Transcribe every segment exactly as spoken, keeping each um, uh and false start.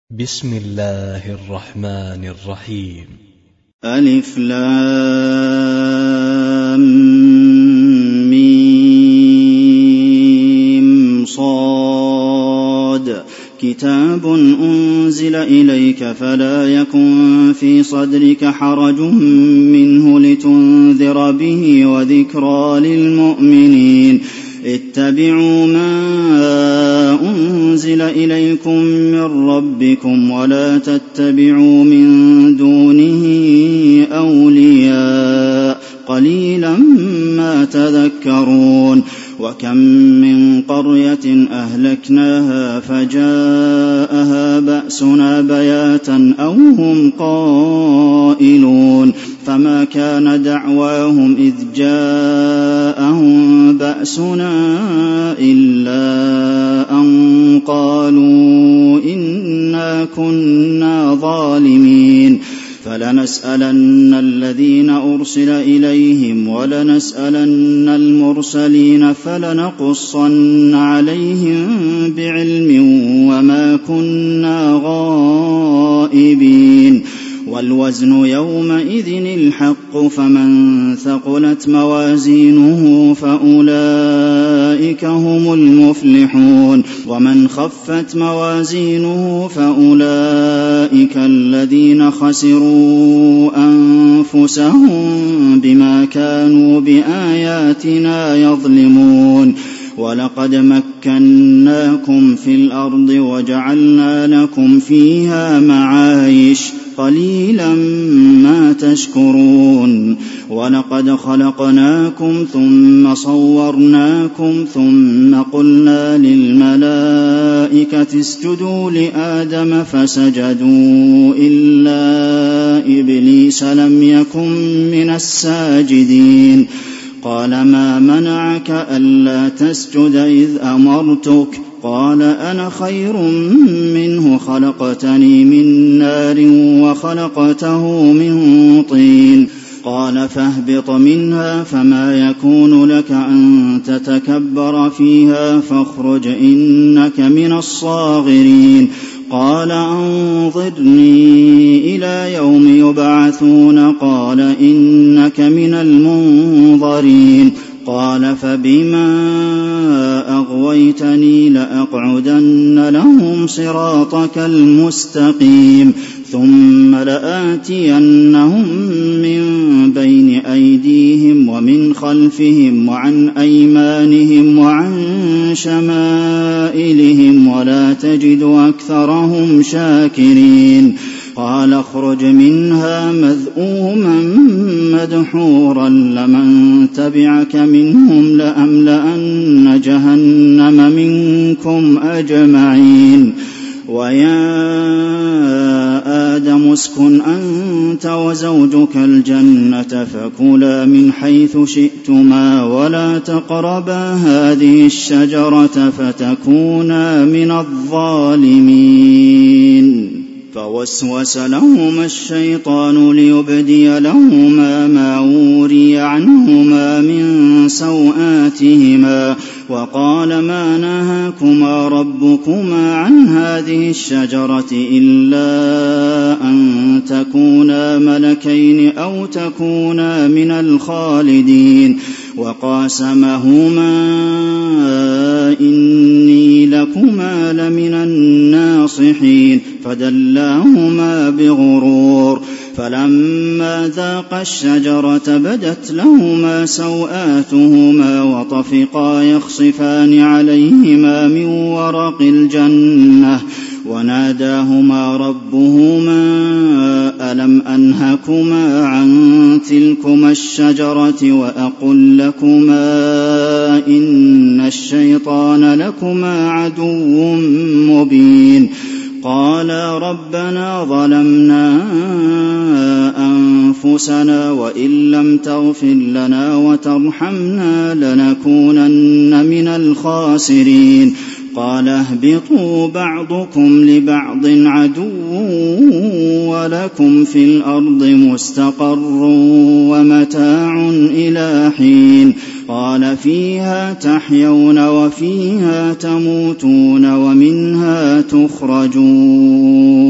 بسم الله الرحمن الرحيم. ألف لام ميم صاد كتاب أنزل إليك فلا يكن في صدرك حرج منه لتنذر به وذكرى للمؤمنين. اتبعوا ما أنزل إليكم من ربكم ولا تتبعوا من دونه أولياء قليلا ما تذكرون. وكم من قرية أهلكناها فجاءها بأسنا بياتا أو هم قائلون فما كان دعواهم إذ جاءهم بأسنا إلا أن قالوا إنا كنا ظالمين. فلنسألن الذين أرسل إليهم ولنسألن المرسلين فلنقصن عليهم بعلم وما كنا غائبين. والوزن يومئذ الحق فمن ثقلت موازينه فأولئك هم المفلحون ومن خفت موازينه فأولئك الذين خسروا أنفسهم بما كانوا بآياتنا يظلمون. ولقد مكناكم في الأرض وجعلنا لكم فيها معايش قليلا ما تشكرون. ولقد خلقناكم ثم صورناكم ثم قلنا للملائكة اسجدوا لآدم فسجدوا إلا إبليس لم يكن من الساجدين. قال ما منعك ألا تسجد إذ أمرتك؟ قال أنا خير منه خلقتني من نار وخلقته من طين. قال فاهبط منها فما يكون لك أن تتكبر فيها فاخرج إنك من الصاغرين. قال أنظرني إلى يوم يبعثون قال إنك من المنظرين. قال فبما أغويتني لأقعدن لهم صراطك المستقيم ثم لآتينهم من بين أيديهم ومن خلفهم وعن أيمانهم وعن شمائلهم ولا تجد أكثرهم شاكرين. قال اخرج منها مذءوما مدحورا لمن تبعك منهم لأملأن جهنم منكم أجمعين. ويا آدم اسكن أنت وزوجك الجنة فكلا من حيث شئتما ولا تقربا هذه الشجرة فتكونا من الظالمين. فوسوس لهما الشيطان ليبدي لهما ما وري عنهما من سوآتهما وقال ما نهاكما ربكما عن هذه الشجرة إلا أن تكونا ملكين أو تكونا من الخالدين. وقاسمهما إني لكما لمن الناصحين فدلاهما بغرور. فلما ذاقا الشجرة بدت لهما سوآتهما وطفقا يخصفان عليهما من ورق الجنة وناداهما ربهما ألم أنهكما عن تلكما الشجرة وأقل لكما إن الشيطان لكما عدو مبين. قالا ربنا ظلمنا أنفسنا وإن لم تغفر لنا وترحمنا لنكونن من الخاسرين. قال اهبطوا بعضكم لبعض عدو ولكم في الأرض مستقر ومتاع إلى حين. قال فيها تحيون وفيها تموتون ومنها تخرجون.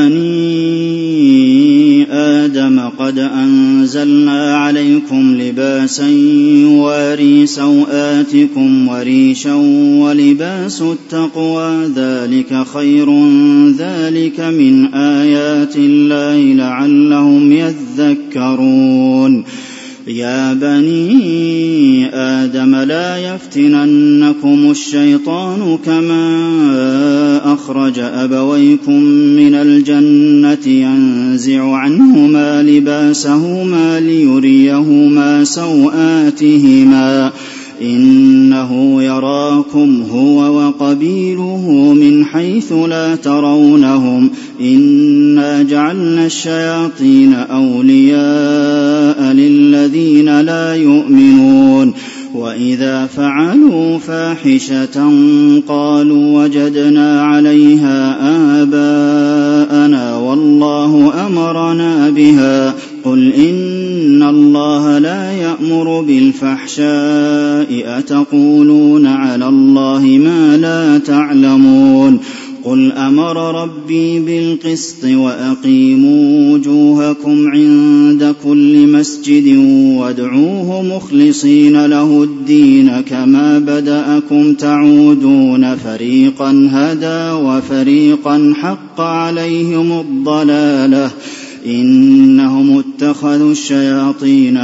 بني آدم قد أنزلنا عليكم لباسا يواري سوآتكم وريشا ولباس التقوى ذلك خير ذلك من آيات الله لعلهم يذكرون يا بني آدم لا يفتننكم الشيطان كما أخرج أبويكم من الجنة ينزع عنهما لباسهما ليريهما سوآتهما إنه يراكم هو وقبيله من حيث لا ترونهم إنا جعلنا الشياطين أولياء للذين لا يؤمنون وإذا فعلوا فاحشة قالوا وجدنا عليها آباءنا والله أمرنا بها قل إن الله لا يأمر بالفحشاء أتقولون على الله ما لا تعلمون قل أمر ربي بالقسط وأقيموا وجوهكم عند كل مسجد وادعوه مخلصين له الدين كما بدأكم تعودون فريقا هدى وفريقا حق عليهم الضلالة إنهم اتخذوا الشياطين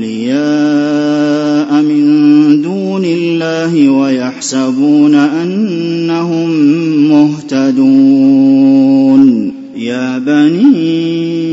أولياء من دون الله ويحسبون أنهم مهتدون يا بني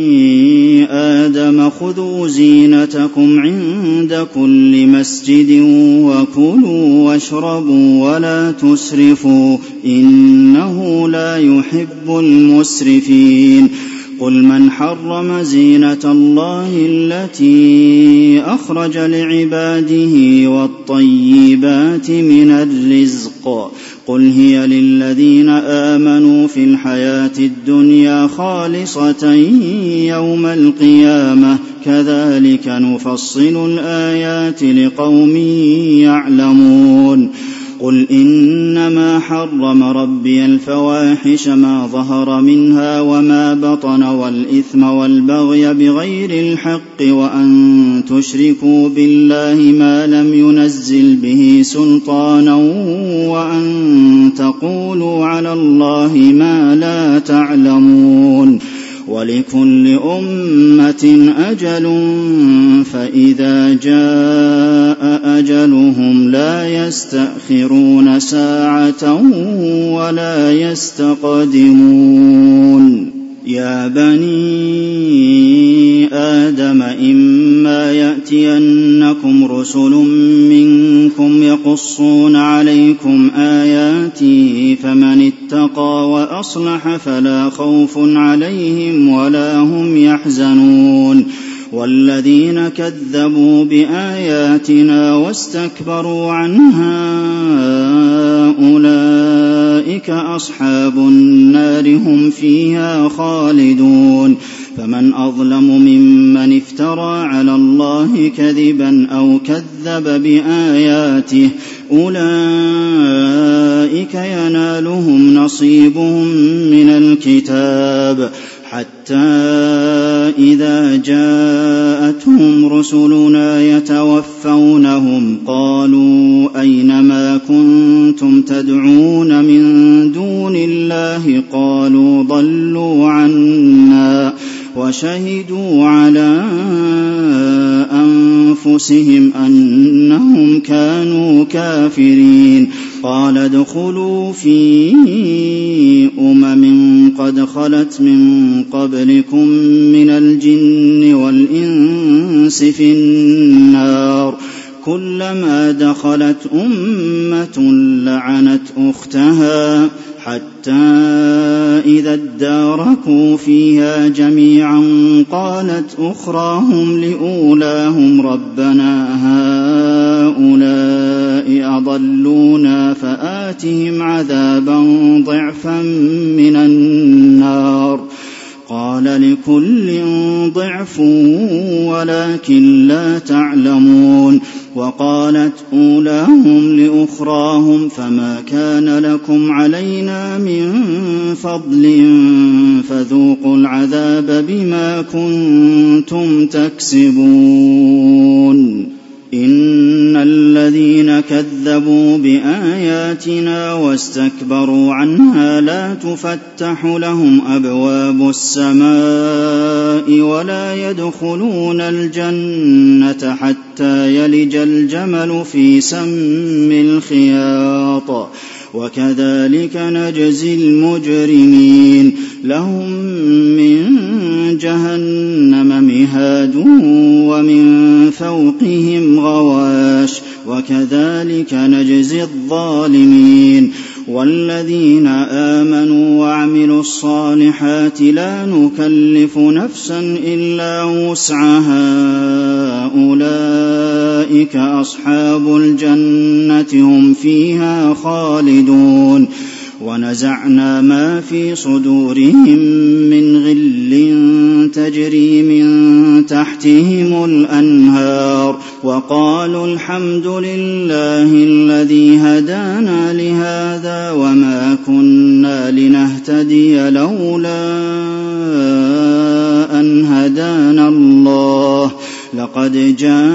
آدم خذوا زينتكم عند كل مسجد وكلوا واشربوا ولا تسرفوا إنه لا يحب المسرفين قل من حرم زينة الله التي أخرج لعباده والطيبات من الرزق قل هي للذين آمنوا في الحياة الدنيا خالصة يوم القيامة كذلك نفصل الآيات لقوم يعلمون قل إنما حرم ربي الفواحش ما ظهر منها وما بطن والإثم والبغي بغير الحق وأن تشركوا بالله ما لم ينزل به سلطانا وأن تقولوا على الله ما لا تعلمون ولكل أمة أجل فإذا جاء أجلهم لا يستأخرون ساعة ولا يستقدمون يا بني آدم إما يأتينكم رسل منكم يقصون عليكم آياتي فمن اتقى وأصلح فلا خوف عليهم ولا هم يحزنون والذين كذبوا بآياتنا واستكبروا عنها أولئك أصحاب النار هم فيها خالدون فمن أظلم ممن افترى على الله كذبا أو كذب بآياته أولئك ينالهم نصيبهم من الكتاب حتى إذا جاءتهم رسلنا يتوفونهم قالوا أين ما كنتم تدعون من دون الله قالوا ضلوا عنا وشهدوا على أنفسهم أنهم كانوا كافرين قال ادخلوا في أمم قد خلت من قبلكم من الجن والإنس في النار كلما دخلت أمة لعنت أختها حتى إذا اداركوا فيها جميعا قالت أخراهم لأولاهم ربنا هؤلاء أضلونا فآتهم عذابا ضعفا من النار قال لكل ضعف ولكن لا تعلمون. وقالت أولاهم لأخراهم فما كان لكم علينا من فضل فذوقوا العذاب بما كنتم تكسبون. إن الذين كذبوا بآياتنا واستكبروا عنها لا تفتح لهم أبواب السماء ولا يدخلون الجنة حتى يلج الجمل في سم الخياط وكذلك نجزي المجرمين. لهم من جهنم مهاد ومن فوقهم غواش وكذلك نجزي الظالمين. والذين آمنوا وعملوا الصالحات لا نكلف نفسا إلا وسعها أولئك أصحاب الجنة هم فيها خالدون. ونزعنا ما في صدورهم من غل تجري من تحتهم الأنهار وقالوا الحمد لله الذي هدانا لهذا وما كنا لنهتدي لولا أن هدانا الله لقد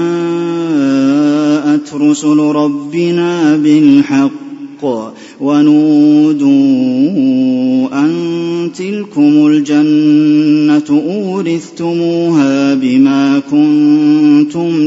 جاءت رسل ربنا بالحق ونودوا أن تلكم الجنة أورثتموها بما كنتم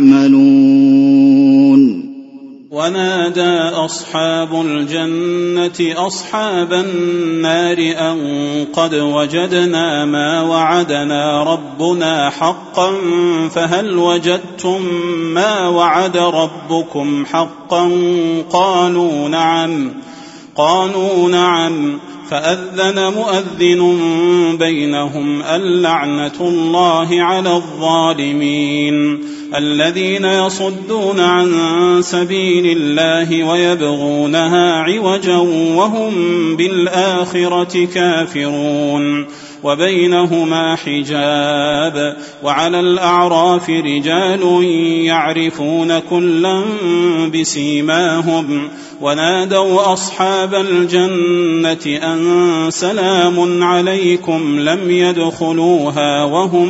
تعملون. ونادى أصحاب الجنة أصحاب النار أن قد وجدنا ما وعدنا ربنا حقا فهل وجدتم ما وعد ربكم حقا؟ قالوا نعم قالوا نعم فأذن مؤذن بينهم اللعنة الله على الظالمين الذين يصدون عن سبيل الله ويبغونها عوجا وهم بالآخرة كافرون. وبينهما حجاب وعلى الأعراف رجال يعرفون كلا بسيماهم ونادوا أصحاب الجنة أن سلام عليكم لم يدخلوها وهم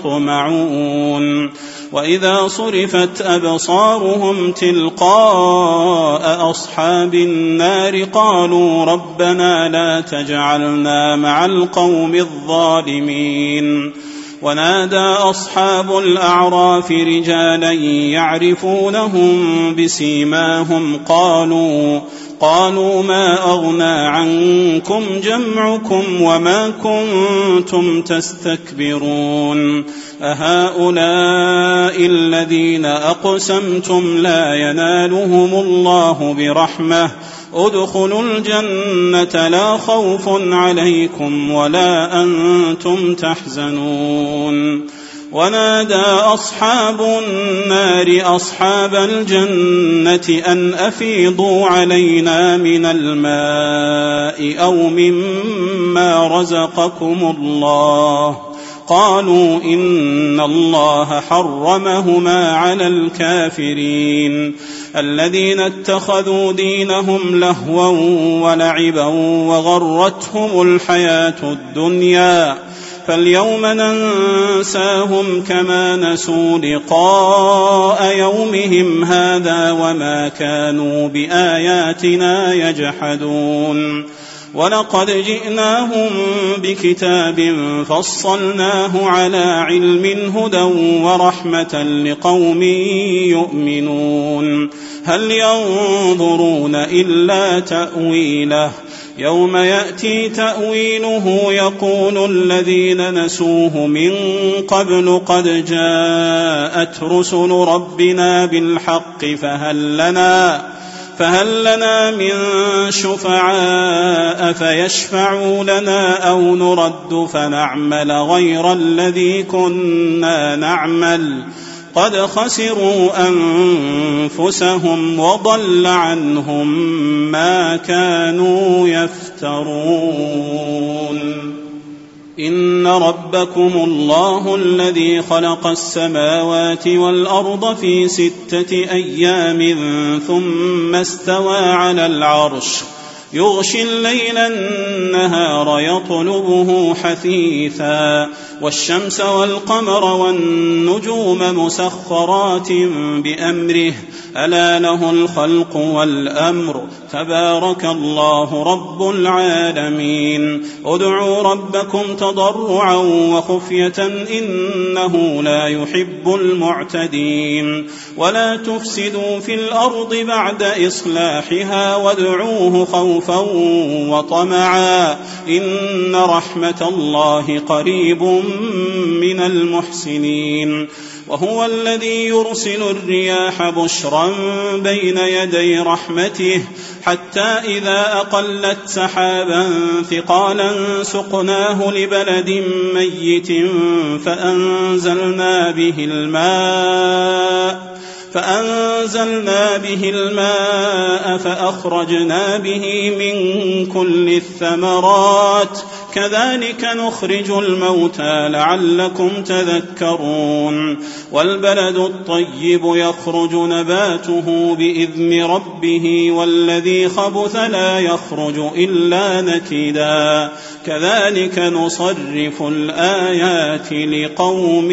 يطمعون. وإذا صرفت أبصارهم تلقاء أصحاب النار قالوا ربنا لا تجعلنا مع القوم الظالمين. ونادى أصحاب الأعراف رجالا يعرفونهم بسيماهم قالوا قالوا ما أغنى عنكم جمعكم وما كنتم تستكبرون أهؤلاء الذين أقسمتم لا ينالهم الله برحمة ادخلوا الجنة لا خوف عليكم ولا أنتم تحزنون. ونادى أصحاب النار أصحاب الجنة أن أفيضوا علينا من الماء أو مما رزقكم الله قالوا إن الله حرمهما على الكافرين الذين اتخذوا دينهم لهوا ولعبا وغرتهم الحياة الدنيا فاليوم ننساهم كما نسوا لقاء يومهم هذا وما كانوا بآياتنا يجحدون. ولقد جئناهم بكتاب فصلناه على علم هدى ورحمة لقوم يؤمنون هل ينظرون إلا تأويله يوم يأتي تأويله يقول الذين نسوه من قبل قد جاءت رسل ربنا بالحق فهل لنا فهل لنا من شفعاء فيشفعوا لنا أو نرد فنعمل غير الذي كنا نعمل قد خسروا أنفسهم وضل عنهم ما كانوا يفترون. إن إن ربكم الله الذي خلق السماوات والأرض في ستة أيام ثم استوى على العرش يغشي الليل النهار يطلبه حثيثا والشمس والقمر والنجوم مسخرات بأمره ألا له الخلق والأمر تبارك الله رب العالمين ادعوا ربكم تضرعا وخفية إنه لا يحب المعتدين ولا تفسدوا في الأرض بعد إصلاحها وادعوه خوفا وطمعا إن رحمة الله قريب من المحسنين وهو الذي يرسل الرياح بشرا بين يدي رحمته حتى إذا أقلت سحابا ثقالا سقناه لبلد ميت فأنزلنا به الماء فأنزلنا به الماء فأخرجنا به من كل الثمرات كذلك نخرج الموتى لعلكم تذكرون والبلد الطيب يخرج نباته بإذن ربه والذي خبث لا يخرج إلا نكدا كذلك نصرف الآيات لقوم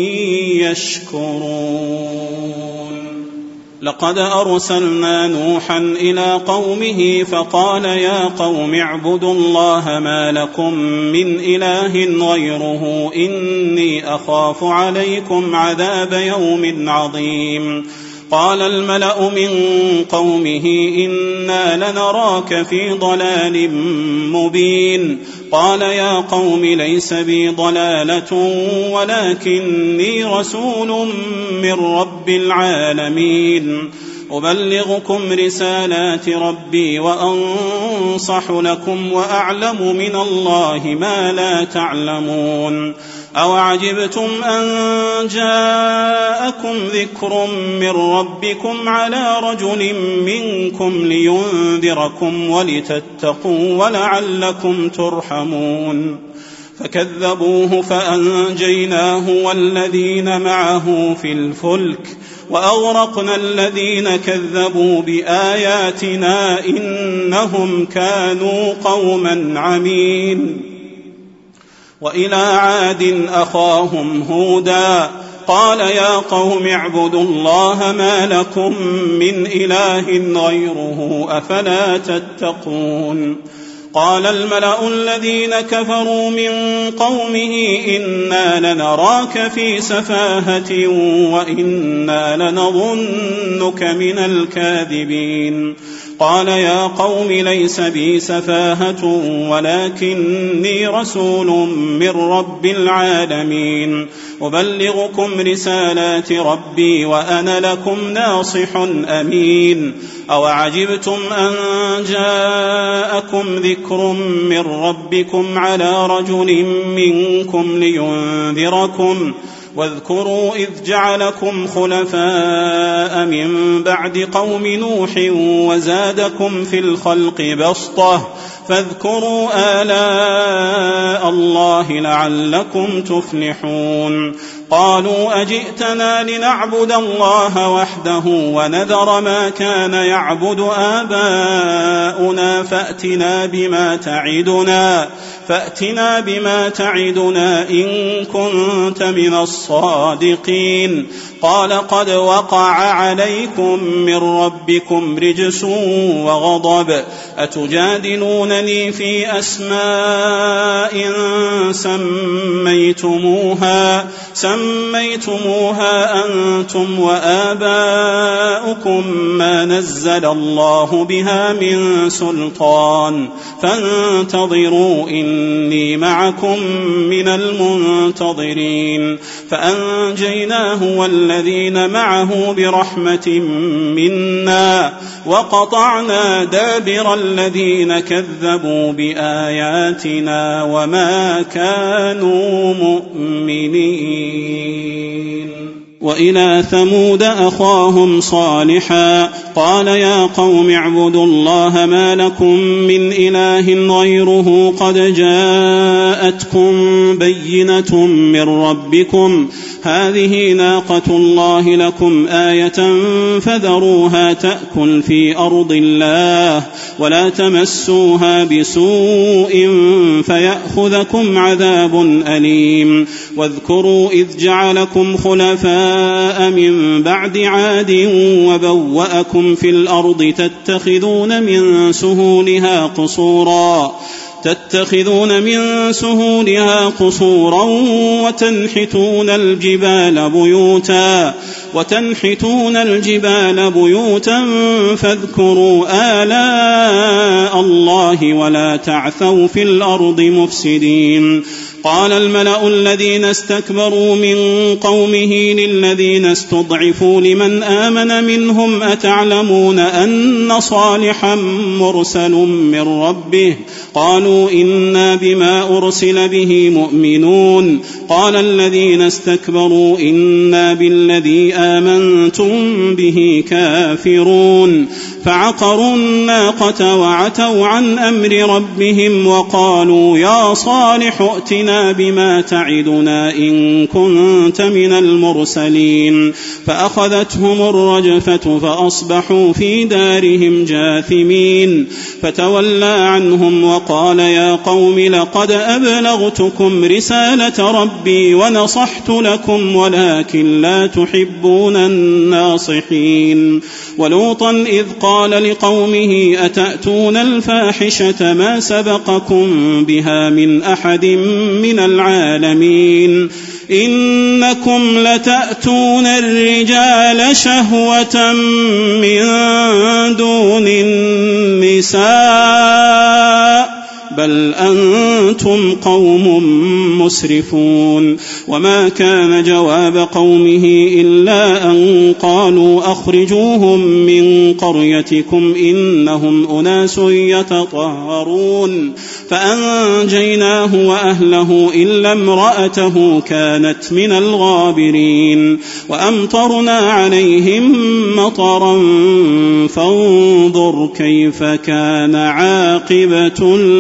يشكرون لقد أرسلنا نوحا إلى قومه فقال يا قوم اعبدوا الله ما لكم من إله غيره إني أخاف عليكم عذاب يوم عظيم قال الملأ من قومه إنا لنراك في ضلال مبين قال يا قوم ليس بي ضلالة ولكني رسول من رب العالمين أبلغكم رسالات ربي وأنصح لكم وأعلم من الله ما لا تعلمون أوعجبتم أن جاءكم ذكر من ربكم على رجل منكم لينذركم ولتتقوا ولعلكم ترحمون فكذبوه فأنجيناه والذين معه في الفلك وأغرقنا الذين كذبوا بآياتنا إنهم كانوا قوما عمين وإلى عاد أخاهم هودا قال يا قوم اعبدوا الله ما لكم من إله غيره أفلا تتقون قال الملأ الذين كفروا من قومه إنا لنراك في سفاهة وإنا لنظنك من الكاذبين قال يا قوم ليس بي سفاهة ولكني رسول من رب العالمين أبلغكم رسالات ربي وأنا لكم ناصح أمين أوعجبتم أن جاءكم ذكر من ربكم على رجل منكم لينذركم واذكروا إذ جعلكم خلفاء من بعد قوم نوح وزادكم في الخلق بسطة فاذكروا آلاء الله لعلكم تفلحون قالوا أجئتنا لنعبد الله وحده ونذر ما كان يعبد آباؤنا فأتنا بما تعدنا فأتنا بما تعدنا إن كنت من الصادقين قال قد وقع عليكم من ربكم رجس وغضب أتجادلونني في أسماء سميتموها سميتموها أنتم وآباؤكم ما نزل الله بها من سلطان فانتظروا إني معكم من المنتظرين فأنجيناه والذين معه برحمة منا وقطعنا دابر الذين كذبوا بآياتنا وما كانوا مؤمنين وإلى ثمود أخاهم صالحا قال يا قوم اعبدوا الله ما لكم من إله غيره قد جاءتكم بينة من ربكم هذه ناقة الله لكم آية فذروها تأكل في أرض الله ولا تمسوها بسوء فيأخذكم عذاب أليم واذكروا إذ جعلكم خلفاء من بعد عاد وبوأكم في الأرض تتخذون من سهولها قصورا تتخذون من سهولها قصورا وتنحتون الجبال بيوتا وتنحتون الجبال بيوتا فاذكروا آلاء الله ولا تعثوا في الأرض مفسدين قال الملأ الذين استكبروا من قومه للذين استضعفوا لمن آمن منهم أتعلمون أن صالحا مرسل من ربه قالوا إنا بما أرسل به مؤمنون قال الذين استكبروا إنا بالذي آمنتم به كافرون فعقروا الناقة وعتوا عن أمر ربهم وقالوا يا صالح ائتنا بما تعدنا إن كنت من المرسلين فأخذتهم الرجفة فأصبحوا في دارهم جاثمين فتولى عنهم وقال يا قوم لقد أبلغتكم رسالة ربي ونصحت لكم ولكن لا تحبون الناصحين ولوطا إذ قال لقومه أتأتون الفاحشة ما سبقكم بها من أحد من العالمين إنكم لتأتون الرجال شهوة من دون النساء بل أنتم قوم مسرفون وما كان جواب قومه إلا أن قالوا أخرجوهم من قريتكم إنهم أناس يتطهرون فأنجيناه وأهله إلا امرأته كانت من الغابرين وأمطرنا عليهم مطرا فانظر كيف كان عاقبة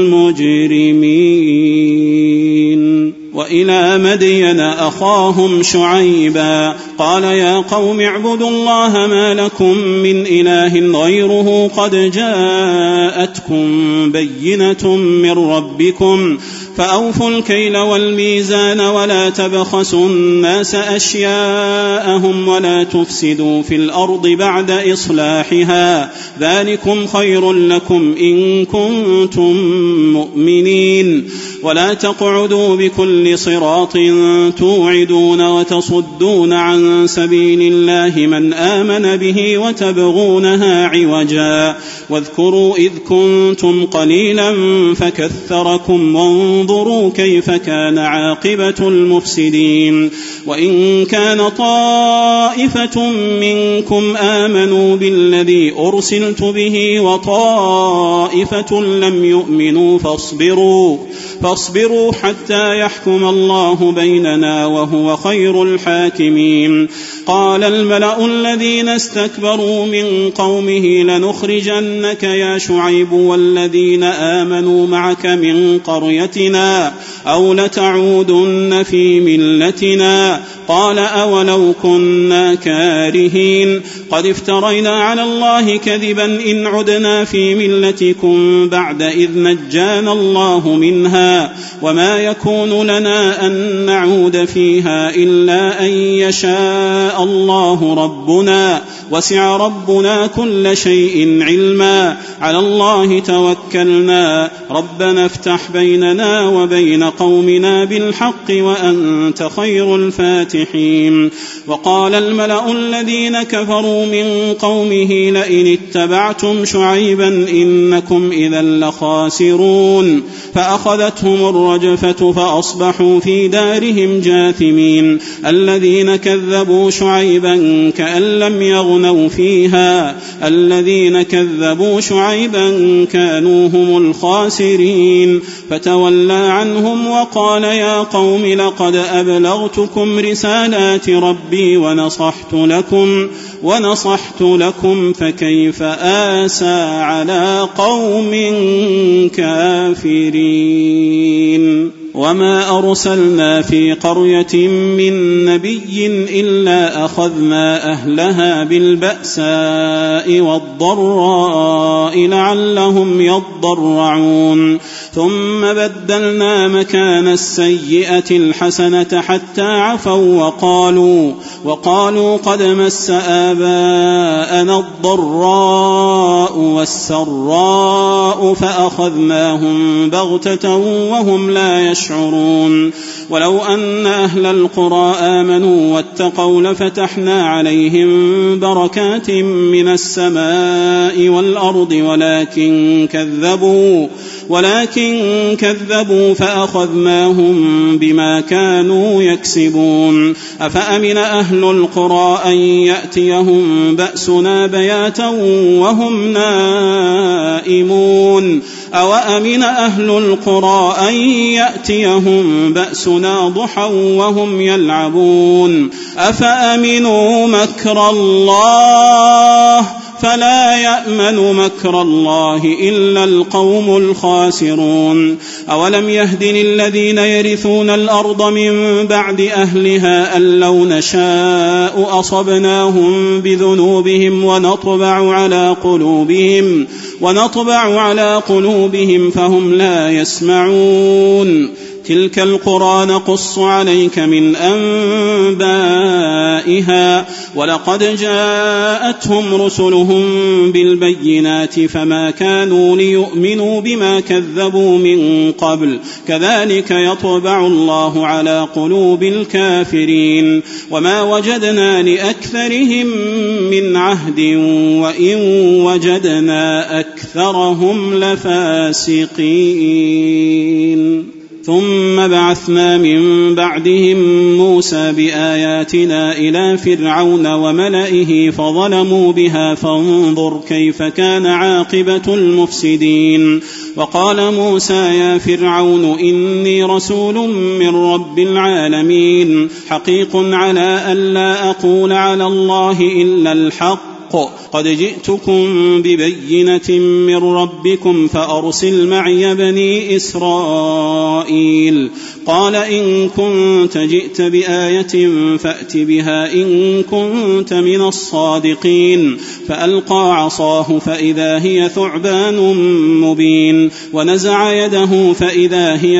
المجرمين وإلى مدين أخاهم شعيبا قال يا قوم اعبدوا الله ما لكم من إله غيره قد جاءتكم بينة من ربكم فأوفوا الكيل والميزان ولا تبخسوا الناس أشياءهم ولا تفسدوا في الأرض بعد إصلاحها ذلكم خير لكم إن كنتم مؤمنين ولا تقعدوا بكل صراط توعدون وتصدون عن سبيل الله من آمن به وتبغونها عوجا واذكروا إذ كنتم قليلا فكثركم وانظروا كيف كان عاقبة المفسدين وإن كان طائفة منكم آمنوا بالذي أرسلت به وطائفة لم يؤمنوا فاصبروا فاصبروا حتى يحكم الله بيننا وهو خير الحاكمين قال الملأ الذين استكبروا من قومه لنخرجنك يا شعيب والذين آمنوا معك من قريتنا أو لتعودن في ملتنا قال أولو كنا كارهين قد افترينا على الله كذبا إن عدنا في ملتكم بعد إذ نجانا الله منها وما يكون لنا أن نعود فيها إلا أن يشاء الله ربنا وسع ربنا كل شيء علما على الله توكلنا ربنا افتح بيننا وبين قومنا بالحق وأنت خير الفاتحين وقال الملأ الذين كفروا من قومه لئن اتبعتم شعيبا إنكم إذا لخاسرون فأخذتهم الرجفة فأصبحوا في دارهم جاثمين الذين كذبوا شعيبا كأن لم يغنوا يفنوا فيها الذين كذبوا شعيبا كانوا هم الخاسرين فتولى عنهم وقال يا قوم لقد أبلغتكم رسالات ربي ونصحت لكم ونصحت لكم فكيف آسى على قوم كافرين وما أرسلنا في قرية من نبي إلا أخذنا أهلها بالبأساء والضراء لعلهم يضرعون ثم بدلنا مكان السيئة الحسنة حتى عفوا وقالوا, وقالوا قد مس آباءنا الضراء والسراء فأخذناهم بغتة وهم لا يشعرون ولو أن أهل القرى آمنوا واتقوا لفتحنا عليهم بركات من السماء والأرض ولكن كذبوا ولكن كذبوا فأخذناهم بما كانوا يكسبون أفأمن أهل القرى أن يأتيهم بأسنا بياتا وهم نائمون أوأمن أهل القرى أن يأتيهم بأسنا ضحى وهم يلعبون أفأمنوا مكر الله فلا يأمن مكر الله إلا القوم الخاسرون أولم يهد للذين يرثون الأرض من بعد أهلها أن لو نشاء أصبناهم بذنوبهم ونطبع على قلوبهم ونطبع على قلوبهم فهم لا يسمعون تلك القرى نقص عليك من أنبائها ولقد جاءتهم رسلهم بالبينات فما كانوا ليؤمنوا بما كذبوا من قبل كذلك يطبع الله على قلوب الكافرين وما وجدنا لأكثرهم من عهد وإن وجدنا أكثرهم لفاسقين ثم بعثنا من بعدهم موسى بآياتنا إلى فرعون وملئه فظلموا بها فانظر كيف كان عاقبة المفسدين وقال موسى يا فرعون إني رسول من رب العالمين حقيق على ألا أقول على الله إلا الحق قد جئتكم ببينة من ربكم فأرسل معي بني إسرائيل قال إن كنت جئت بآية فأت بها إن كنت من الصادقين فألقى عصاه فإذا هي ثعبان مبين ونزع يده فإذا هي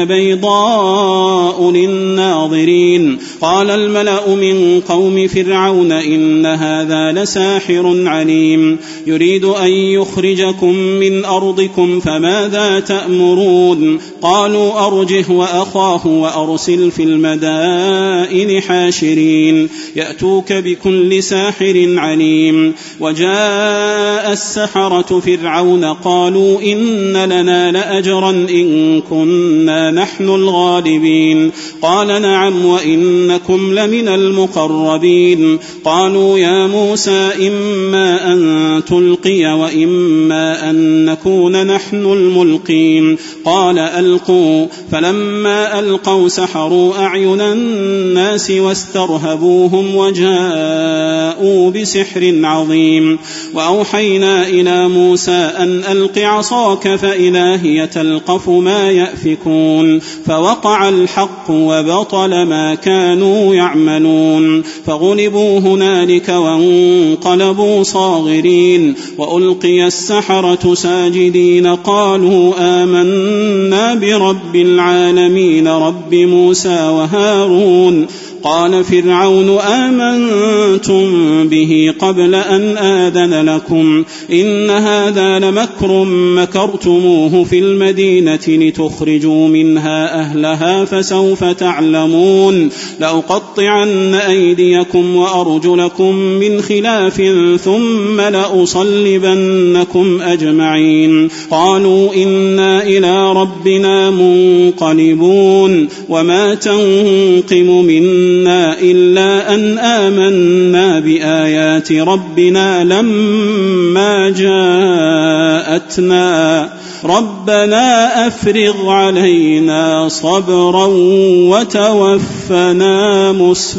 بيضاء للناظرين قال الملأ من قوم فرعون إن هذا لساحر عليم يريد أن يخرجكم من أرضكم فماذا تأمرون قالوا أرجه وأخاه وأرسل في المدائن حاشرين يأتوك بكل ساحر عليم وجاء السحرة فرعون قالوا إن لنا لأجرا إن كنا نحن الغالبين قال نعم وإنكم لمن المقربين قالوا يا موسى إما أن تلقي وإما أن نكون نحن الملقين قال ألقوا فلما ألقوا سحروا أعين الناس واسترهبوهم وجاءوا بسحر عظيم وأوحينا إلى موسى أن ألق عصاك فإذا هي تلقف ما يأفكون فوقع الحق وبطل ما كانوا يعملون فغلبوا هنالك وانقلبوا صاغرين وألقي السحرة ساجدين قالوا آمنا برب العالمين رب موسى وهارون قال فرعون آمنتم به قبل أن آذن لكم إن هذا لمكر مكرتموه في المدينة لتخرجوا منها أهلها فسوف تعلمون لأقطعن أيديكم وأرجلكم من خلاف ثم لأصلبنكم أجمعين قالوا إنا إلى ربنا منقلبون وما تنقم منا إلا أن آمنا بآيات ربنا لما جاءتنا ربنا أفرغ علينا صبرا وتوفنا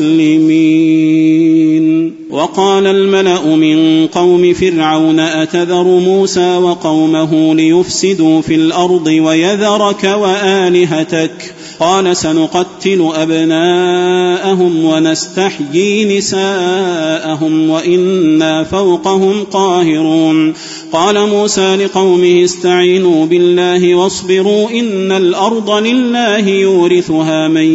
مسلمين. وقال الملأ من قوم فرعون أتذر موسى وقومه ليفسدوا في الأرض ويذرك وآلهتك قال سنقتل أبناءهم ونستحيي نساءهم وإنا فوقهم قاهرون. قال موسى لقومه استعينوا بالله واصبروا إن الأرض لله يورثها من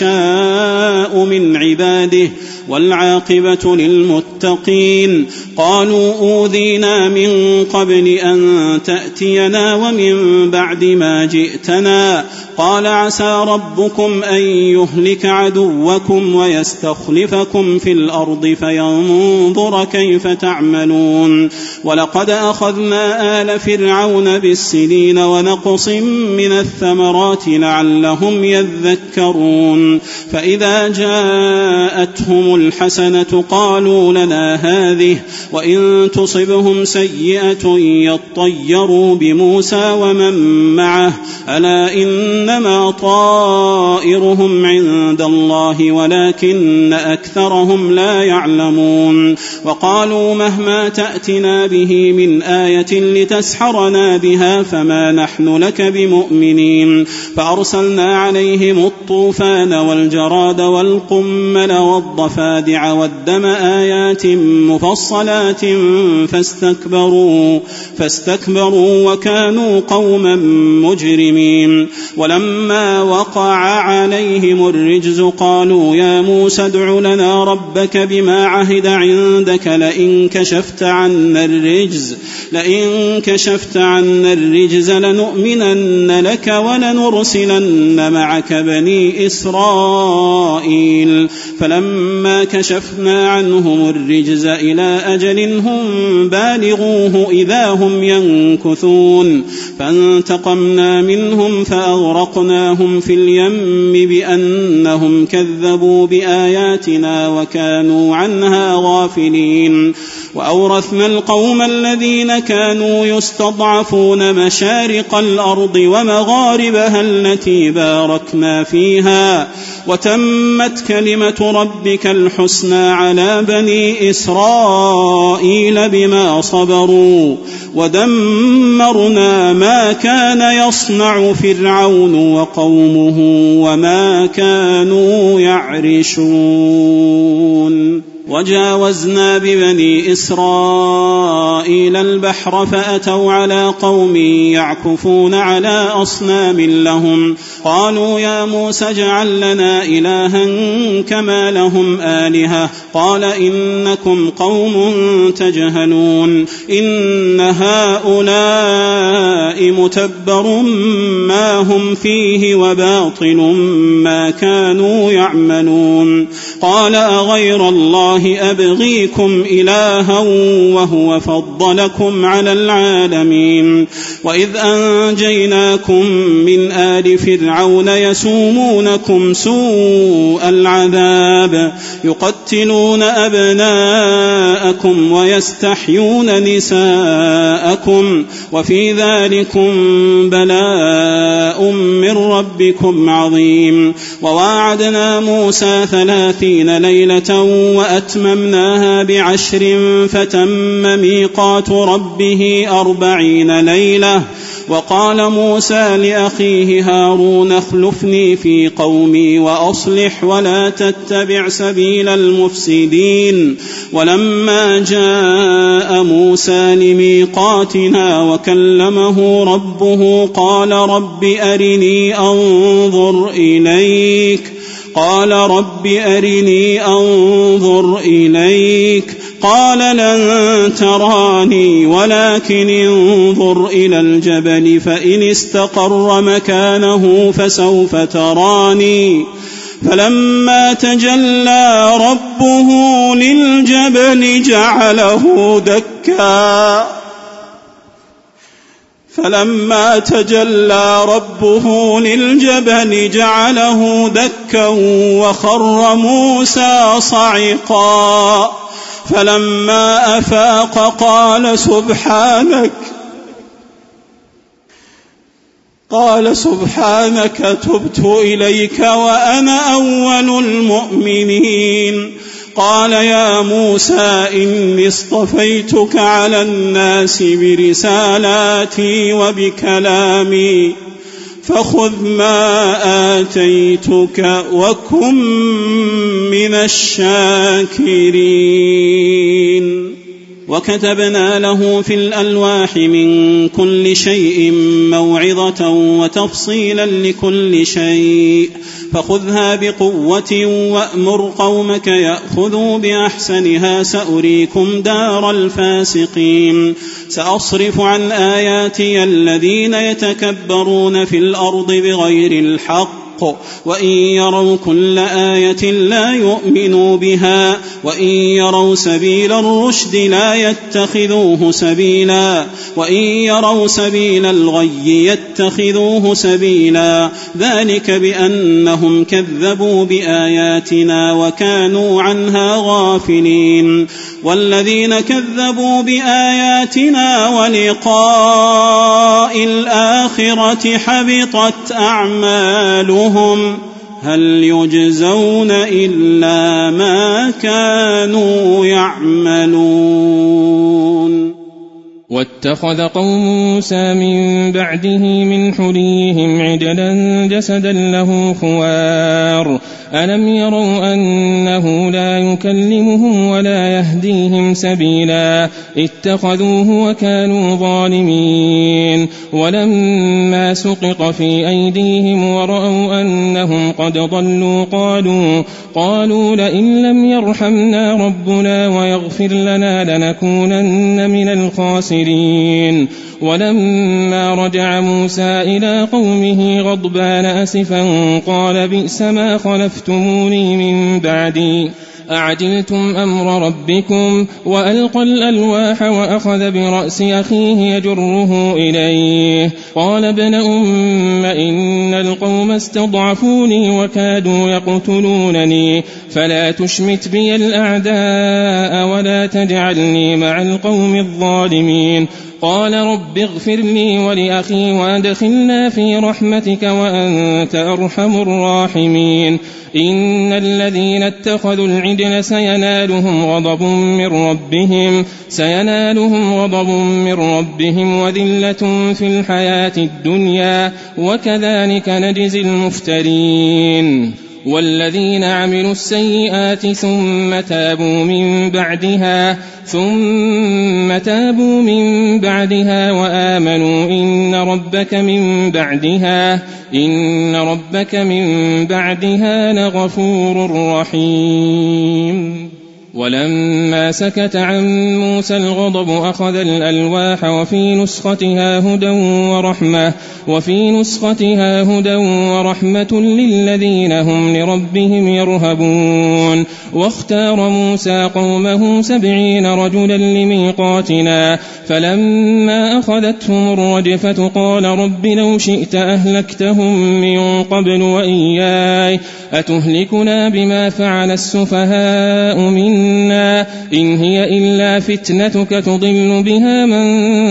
يشاء من عباده والعاقبة للمتقين. قالوا أوذينا من قبل أن تأتينا ومن بعد ما جئتنا قال عسى ربكم أن يهلك عدوكم ويستخلفكم في الأرض فينظر كيف تعملون. ولقد أخذنا آل فرعون بالسنين ونقص من الثمرات لعلهم يذكرون. فإذا جاءتهم الحسنة قالوا لنا هذه وإن تصبهم سيئة يطيروا بموسى ومن معه ألا إنما طائرهم عند الله ولكن أكثرهم لا يعلمون. وقالوا مهما تأتنا به من آية لتسحرنا بها فما نحن لك بمؤمنين. فأرسلنا عليهم الطوفان والجراد والقمل والضفادع والدم آيات مفصلات فاستكبروا, فاستكبروا وكانوا قوما مجرمين. ولما وقع عليهم الرجز قالوا يا موسى ادع لنا ربك بما عهد عندك لئن كشفت عنا الرجز لئن كشفت عنا الرجز لنؤمنن لك ولنرسلن معك بني إسرائيل. فلما كشفنا عنهم الرجز إلى أجل هم بالغوه إذا هم ينكثون. فانتقمنا منهم فأغرقناهم في اليم بأنهم كذبوا بآياتنا وكانوا عنها غافلين. وأورثنا القوم الذين كانوا يستضعفون مشارق الأرض ومغاربها التي باركنا فيها وتمت كلمة ربك الحسنى على بني إسرائيل بما صبروا ودمرنا ما كان يصنع فرعون وقومه وما كانوا يعرشون. وجاوزنا ببني إسرائيل البحر فأتوا على قوم يعكفون على أصنام لهم قالوا يا موسى اجعل لنا إلها كما لهم آلهة قال إنكم قوم تجهلون إن هؤلاء متبر ما هم فيه وباطل ما كانوا يعملون. قال أغير الله أبغيكم إلها وهو فضلكم على العالمين. وإذ أنجيناكم من آل فرعون يسومونكم سوء العذاب يقتلون أبناءكم ويستحيون نساءكم وفي ذلكم بلاء من ربكم عظيم. وواعدنا موسى ثلاثين ليلة وأتممناها بعشر فتم ميقات ربه أربعين ليلة. وقال موسى لأخيه هارون اخلفني في قومي وأصلح ولا تتبع سبيل المفسدين. ولما جاء موسى لميقاتنا وكلمه ربه قال رب أرني أنظر إليك قال رب أرني أنظر إليك قال لن تراني ولكن انظر إلى الجبل فإن استقر مكانه فسوف تراني فلما تجلى ربه للجبل جعله دكا فلما تجلى ربه للجبل جعله دكا وخر موسى صعقا فلما أفاق قال سبحانك قال سبحانك تبت إليك وأنا أول المؤمنين قال يا موسى إني اصطفيتك على الناس برسالاتي وبكلامي فخذ ما آتيتك وكن من الشاكرين وكتبنا له في الألواح من كل شيء موعظة وتفصيلا لكل شيء فخذها بقوة وأمر قومك يأخذوا بأحسنها سأريكم دار الفاسقين سأصرف عن آياتي الذين يتكبرون في الأرض بغير الحق وإن يروا كل آية لا يؤمنوا بها وإن يروا سبيل الرشد لا يتخذوه سبيلا وإن يروا سبيل الغي يتخذوه سبيلا ذلك بأنهم كذبوا بآياتنا وكانوا عنها غافلين والذين كذبوا بآياتنا ولقاء الآخرة حبطت أعمالهم هل يجزون إلا ما كانوا يعملون واتخذ قوم موسى من بعده من حليهم عجلا جسدا له خوار ألم يروا أنه لا يكلمهم ولا يهديهم سبيلا اتخذوه وكانوا ظالمين ولما سقط في أيديهم ورأوا أنهم قد ضلوا قالوا قالوا لئن لم يرحمنا ربنا ويغفر لنا لنكونن من الخاسرين ولما رجع موسى إلى قومه غضبان أسفا قال بئس ما خلفتموني من بعدي أعجلتم أمر ربكم وألقى الألواح وأخذ برأس أخيه يجره إليه قال ابن أم إن القوم استضعفوني وكادوا يقتلونني فلا تشمت بي الأعداء ولا تجعلني مع القوم الظالمين قال رب اغفر لي ولأخي وادخلنا في رحمتك وأنت أرحم الراحمين إن الذين اتخذوا العجل سينالهم غضب من ربهم سينالهم غضب من ربهم وذلة في الحياة الدنيا وكذلك نجزي المفترين والذين عملوا السيئات ثم تابوا من بعدها ثم تابوا من بعدها وآمنوا إن ربك من بعدها إن ربك من بعدها لغفور رحيم ولما سكت عن موسى الغضب أخذ الألواح وفي نسختها هدى ورحمة وفي نسختها هدى ورحمة للذين هم لربهم يرهبون واختار موسى قومه سبعين رجلا لميقاتنا فلما أخذتهم الرجفة قال رب لو شئت أهلكتهم من قبل وإياي أتهلكنا بما فعل السفهاء منا إن هي إلا فتنتك تضل بها من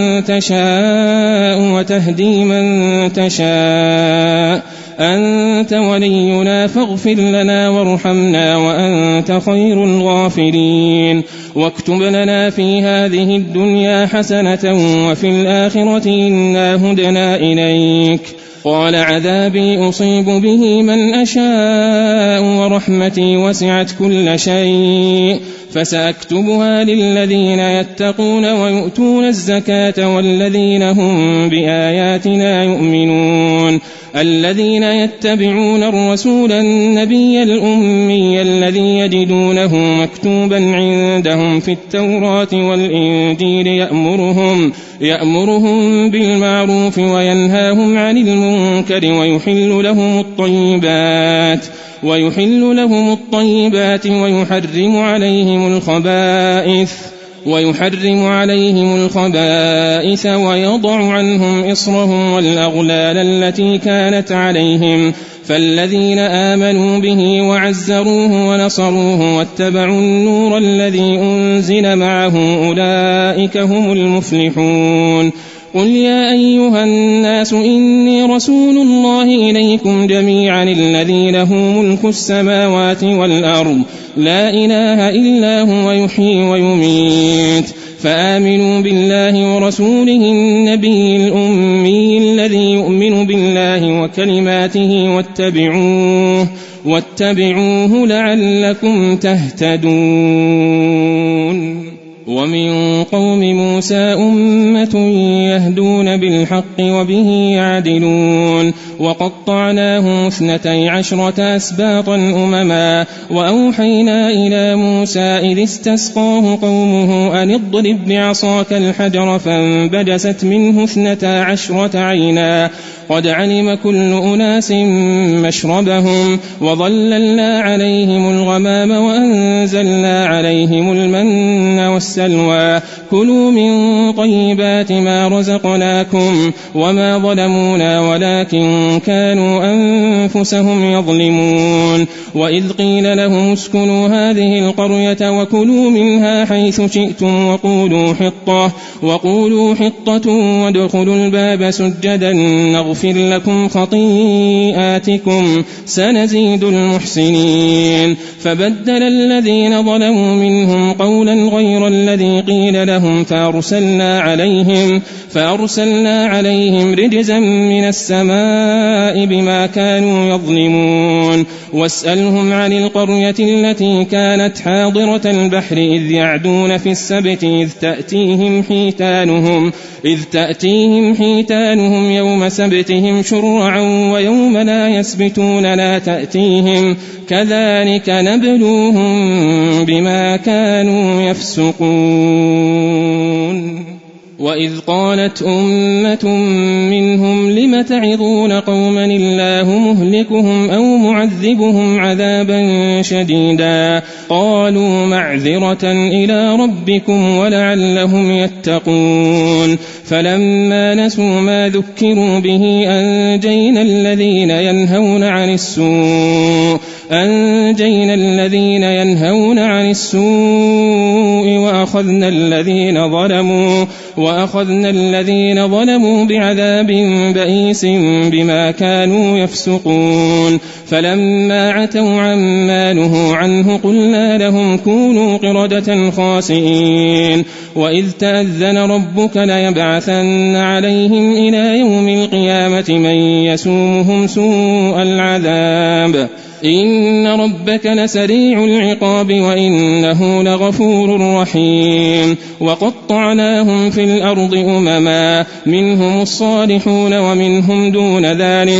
تشاء وتهدي من تشاء أنت ولينا فاغفر لنا وارحمنا وأنت خير الغافرين واكتب لنا في هذه الدنيا حسنة وفي الآخرة إنا هدنا إليك قال عذابي أصيب به من أشاء ورحمتي وسعت كل شيء فسأكتبها للذين يتقون ويؤتون الزكاة والذين هم بآياتنا يؤمنون الذين يتبعون الرسول النبي الأمي الذي يجدونه مكتوبا عندهم في التوراة والإنجيل يأمرهم, يأمرهم بالمعروف وينهاهم عن المنكر المنكر ويحل لهم الطيبات ويحل لهم الطيبات ويحرم عليهم الخبائث ويحرم عليهم الخبائث ويضع عنهم إصرهم والأغلال التي كانت عليهم فالذين آمنوا به وعزروه ونصروه واتبعوا النور الذي أنزل معه أولئك هم المفلحون. قل يا أيها الناس إني رسول الله إليكم جميعا الذي له ملك السماوات والأرض لا إله إلا هو يحيي ويميت فآمنوا بالله ورسوله النبي الأمي الذي يؤمن بالله وكلماته واتبعوه واتبعوه لعلكم تهتدون. ومن قوم موسى أمة يهدون بالحق وبه يعدلون وقطعناهم اثنتي عشرة أسباطا أمما وأوحينا إلى موسى إذ استسقاه قومه أن اضرب بعصاك الحجر فانبجست منه اثنتا عشرة عينا قد علم كل أناس مشربهم وظللنا عليهم الغمام وأنزلنا عليهم المن والسلوى كلوا من طيبات ما رزقناكم وما ظلمونا ولكن كانوا أنفسهم يظلمون. وإذ قيل لهم اسكنوا هذه القرية وكلوا منها حيث شئتم وقولوا حطة وقولوا حطة وادخلوا الباب سجدا نغفر لكم خطيئاتكم سنزيد المحسنين. فبدل الذين ظلموا منهم قولا غير الذي قيل لهم فأرسلنا عليهم فأرسلنا عليهم رجزا من السماء بما كانوا يظلمون. واسألهم عن القرية التي كانت حاضرة البحر إذ يعدون في السبت إذ تأتيهم حيتانهم إذ تأتيهم حيتانهم يوم سبتهم شرعا ويوم لا يسبتون لا تأتيهم كذلك نبلوهم بما كانوا يفسقون. وإذ قالت أمة منهم لم تعظون قوما الله مهلكهم أو معذبهم عذابا شديدا قالوا معذرة إلى ربكم ولعلهم يتقون. فلما نسوا ما ذكروا به أنجينا الذين ينهون عن السوء أنجينا الذين ينهون عن السوء وأخذنا الذين ظلموا وأخذنا الذين ظلموا بعذاب بئيس بما كانوا يفسقون. فلما عتوا عما نهوا عنه قلنا لهم كونوا قردة خاسئين. وإذ تأذن ربك ليبعثن عليهم إلى يوم القيامة من يسومهم سوء العذاب إن ربك لسريع العقاب وإنه لغفور رحيم. وقطعناهم في الأرض أمما منهم الصالحون ومنهم دون ذلك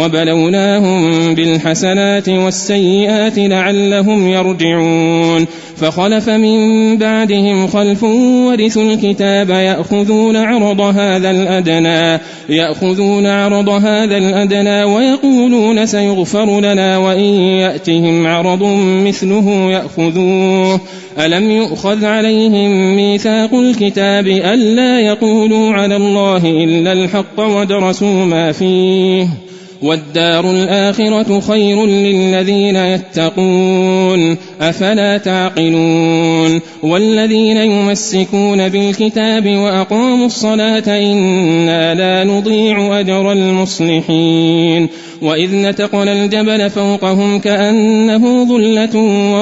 وبلوناهم بالحسنات والسيئات لعلهم يرجعون. فخلف من بعدهم خلف ورثوا الكتاب يأخذون عرض هذا الأدنى يأخذون عرض هذا الأدنى ويقولون سيغفر لنا وإن يأتهم عرض مثله يأخذوه. ألم يؤخذ عليهم ميثاق الكتاب ألا يقولوا على الله إلا الحق ودرسوا ما فيه والدار الآخرة خير للذين يتقون أفلا تعقلون. والذين يمسكون بالكتاب وأقاموا الصلاة إنا لا نضيع أجر المصلحين. وإذ نتقنا الجبل فوقهم كأنه ظلة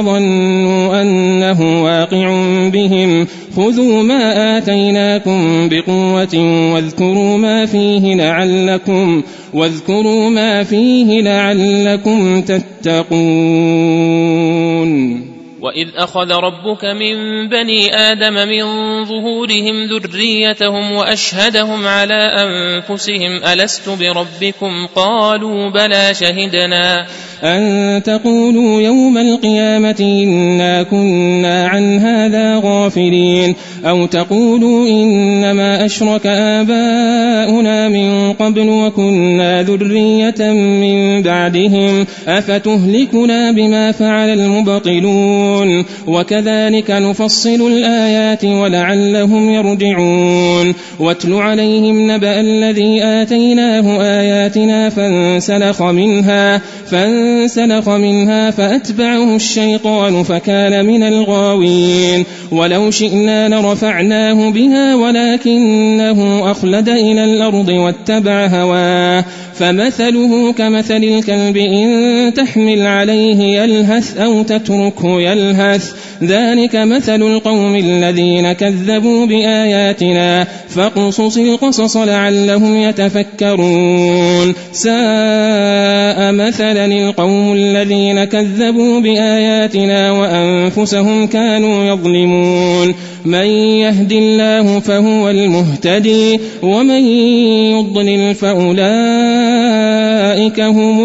وظنوا أنه واقع بهم خذوا ما آتيناكم بقوة واذكروا ما فيه لعلكم واذكروا ما فيه لعلكم تتقون. وإذ أخذ ربك من بني آدم من ظهورهم ذريتهم وأشهدهم على أنفسهم ألست بربكم قالوا بلى شهدنا أن تقولوا يوم القيامة إنا كنا عن هذا غافلين أو تقولوا إنما أشرك آباؤنا من قبل وكنا ذرية من بعدهم أفتهلكنا بما فعل المبطلون وكذلك نفصل الآيات ولعلهم يرجعون واتل عليهم نبأ الذي آتيناه آياتنا فانسلخ منها فانسلخ منها فأتبعه الشيطان فكان من الغاوين ولو شئنا لرفعناه بها ولكنه أخلد إلى الأرض واتبع هواه فمثله كمثل الكلب إن تحمل عليه يلهث أو تتركه يلهث ذلك مثل القوم الذين كذبوا بآياتنا فاقصص القصص لعلهم يتفكرون ساء مثلا القوم الذين كذبوا بآياتنا وأنفسهم كانوا يظلمون من يهد الله فهو المهتدي ومن يضلل فأولئك هم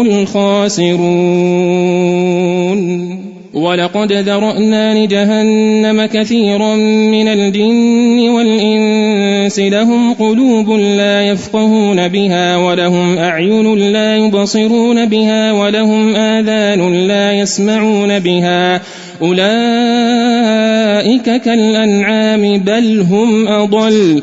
الخاسرون ولقد ذرأنا لجهنم كثيرا من الجن والإنس لهم قلوب لا يفقهون بها ولهم أعين لا يبصرون بها ولهم آذان لا يسمعون بها أولئك كالأنعام بل هم أضل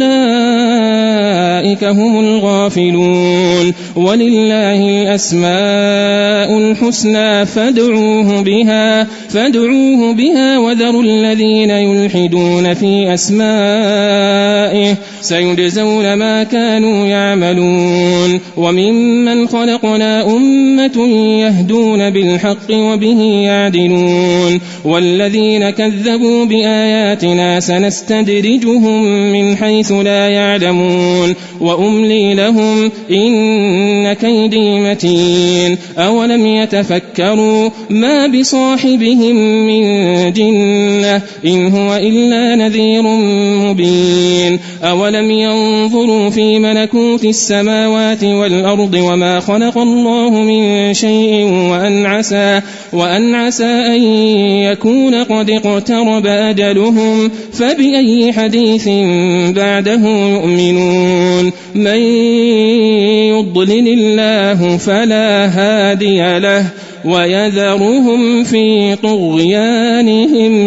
أولئك هم الغافلون ولله الأسماء الحسنى فادعوه بها فادعوه بها وذروا الذين يلحدون في أسمائه سيجزون ما كانوا يعملون وممن خلقنا أمة يهدون بالحق وبه يعدلون والذين كذبوا بآياتنا سنستدرجهم من حيث لا يعلمون وأملي لهم إن كيدي متين أولم يتفكروا ما بصاحبهم من جنة إن هو إلا نذير مبين أولم ينظروا في ملكوت السماوات والأرض وما خلق الله من شيء وأن عسى, وأن عسى أن يكون قد اقترب أجلهم فبأي حديث بعده يؤمنون من يضلل الله فلا هادي له ويذرهم في طغيانهم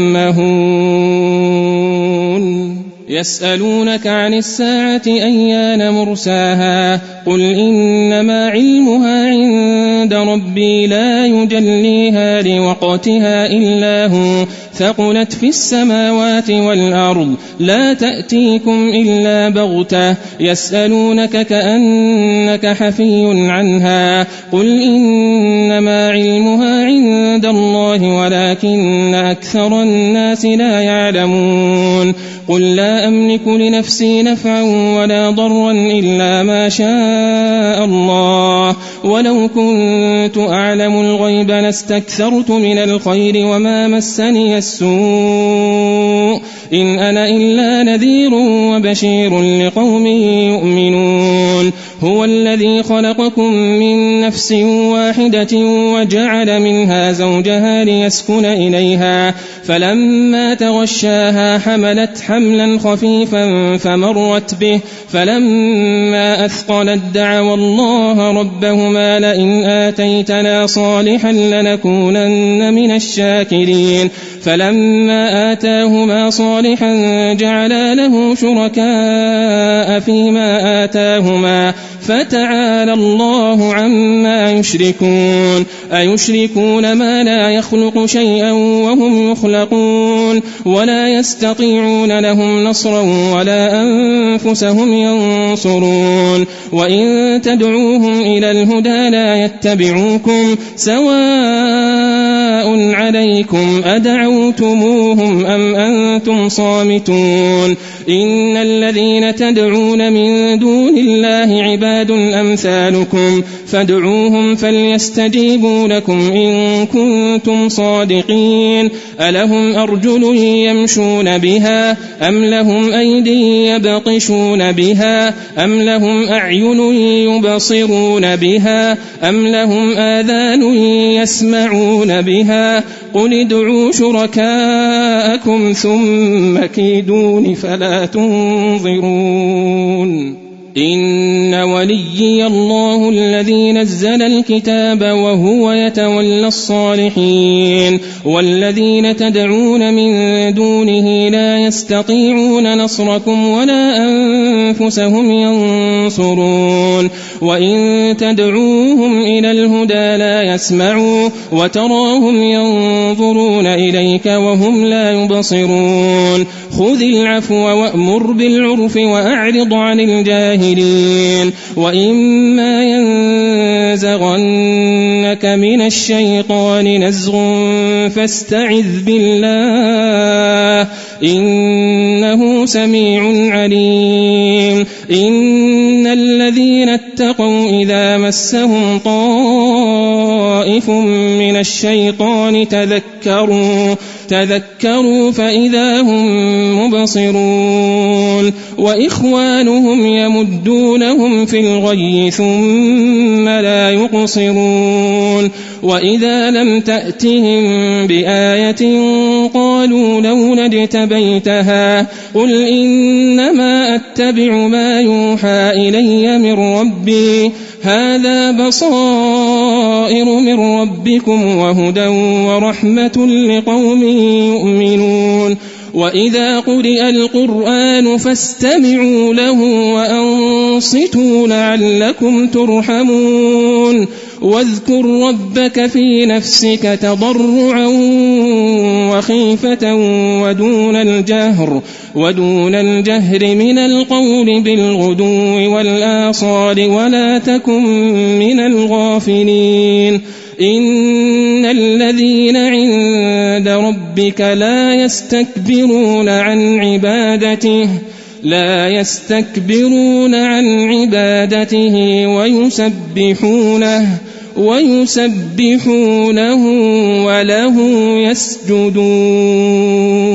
يعمهون يسألونك عن الساعة أيان مرساها قل إنما علمها عند ربي لا يجليها لوقتها إلا هو ثقلت في السماوات والأرض لا تأتيكم إلا بغتة يسألونك كأنك حفي عنها قل إنما علمها عند الله ولكن أكثر الناس لا يعلمون قل لا أملك لنفسي نفعا ولا ضرا إلا ما شاء الله ولو كنت أعلم الغيب لاستكثرت من الخير وما مسني السوء إن أنا إلا نذير وبشير لقوم يؤمنون هو الذي خلقكم من نفس واحدة وجعل منها زوجها ليسكن إليها فلما تغشاها حملت حملا خفيفا فمرت به فلما أثقلت دعوا الله ربهما لئن آتيتنا صالحا لنكونن من الشاكرين فلما آتاهما صالحا جعلا له شركاء فيما آتاهما فتعالى الله عما يشركون أيشركون ما لا يخلق شيئا وهم يخلقون ولا يستطيعون لهم نصرا ولا أنفسهم ينصرون وإن تدعوهم إلى الهدى لا يتبعوكم سواء سواء عليكم أدعوتموهم أم أنتم صامتون إن الذين تدعون من دون الله عباد أمثالكم فادعوهم فليستجيبوا لكم إن كنتم صادقين ألهم أرجل يمشون بها أم لهم أيدي يبطشون بها أم لهم أعين يبصرون بها أم لهم آذان يسمعون بها قل ادعوا شركاءكم ثم كيدون فلا تنظرون إن وليي الله الذي نزل الكتاب وهو يتولى الصالحين والذين تدعون من دونه لا يستطيعون نصركم ولا أنفسهم ينصرون وإن تدعوهم إلى الهدى لا يسمعوا وتراهم ينظرون إليك وهم لا يبصرون خذ العفو وأمر بالعرف وأعرض عن الجاهلين وإما ينزغنك من الشيطان نزغ فاستعذ بالله إنه سميع عليم إن الذين اتقوا إذا مسهم طائف من الشيطان تذكروا تذكروا فإذا هم مبصرون وإخوانهم يمدونهم في الغي ثم لا يقصرون وإذا لم تأتهم بآية قالوا لولا اجتبيتها قل إنما أتبع ما يوحى إلي من ربي هذا بصائر من ربكم وهدى ورحمة لقوم يؤمنون وإذا قرئ القرآن فاستمعوا له وأنصتوا لعلكم ترحمون واذكر ربك في نفسك تضرعا وخيفة ودون الجهر ودون الجهر من القول بالغدو والآصال ولا تكن من الغافلين إن الذين عند ربك لا يستكبرون عن عبادته لا يستكبرون عن عبادته ويسبحونه ويسبحونه وله يسجدون